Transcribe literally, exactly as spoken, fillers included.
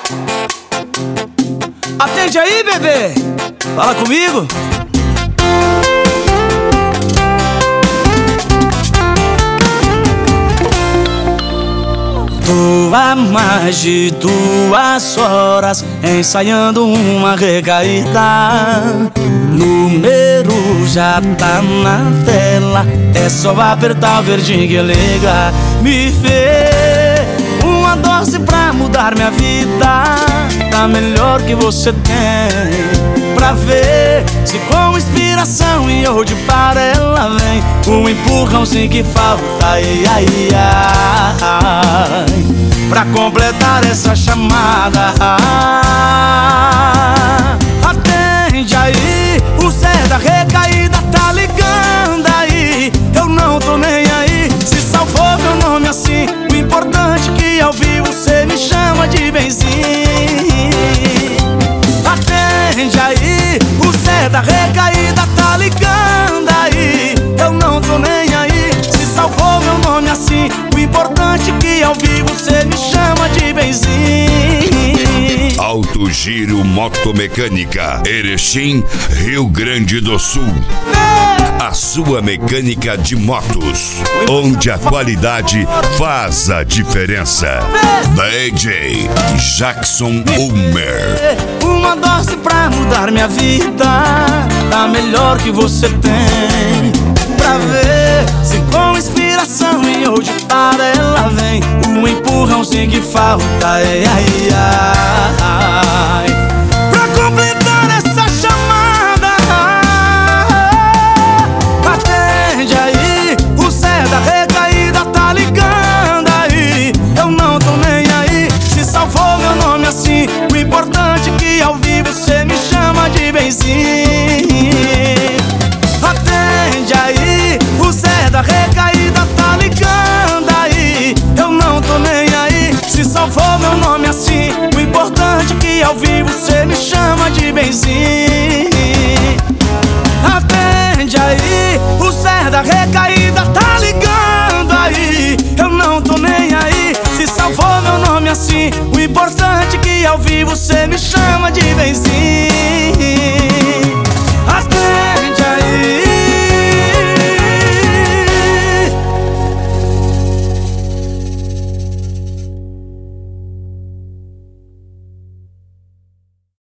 Atende aí, bebê. Fala comigo. Tô há mais de duas horas ensaiando uma recaída. Número já tá na tela, é só apertar o verdinho que liga. Me vê uma dose pra mudar minha vida, tá melhor que você tem. Pra ver se com inspiração e hoje para ela vem um empurrãozinho que falta, ai, ai, ai, pra completar essa chamada. Atende aí, o Zé da recaída tá ligando aí. Eu não tô nem aí, se salvou meu nome assim. O importante é que ao vivo você me chama de benzinho. Atende aí, o Zé da recaída tá ligando aí. Eu não tô nem aí, se salvou meu nome assim. O importante é que ao vivo você me chama de benzinho. Alto Giro Motomecânica, Erechim, Rio Grande do Sul. A sua mecânica de motos, onde a qualidade faz a diferença. D J Jackson Ulmer. Uma dose pra mudar minha vida, tá melhor que você tem. Pra ver se com inspiração e hoje para ela vem um empurrãozinho que falta, ai, ai, ai, pra completar essa chamada. Atende aí, o Zé da recaída tá ligando aí. Eu não tô nem aí, se salvou meu nome assim. O importante é que ao vivo você me chama de benzinho. Atende aí, o Zé da recaída tá ligando aí. Eu não tô nem aí, se salvou meu nome assim. O importante é que ao vivo você me chama de benzinho. Atende aí, o Zé da recaída tá ligando aí. Eu não tô nem aí, se salvou meu nome assim. O importante é que ao vivo você me chama de benzinho.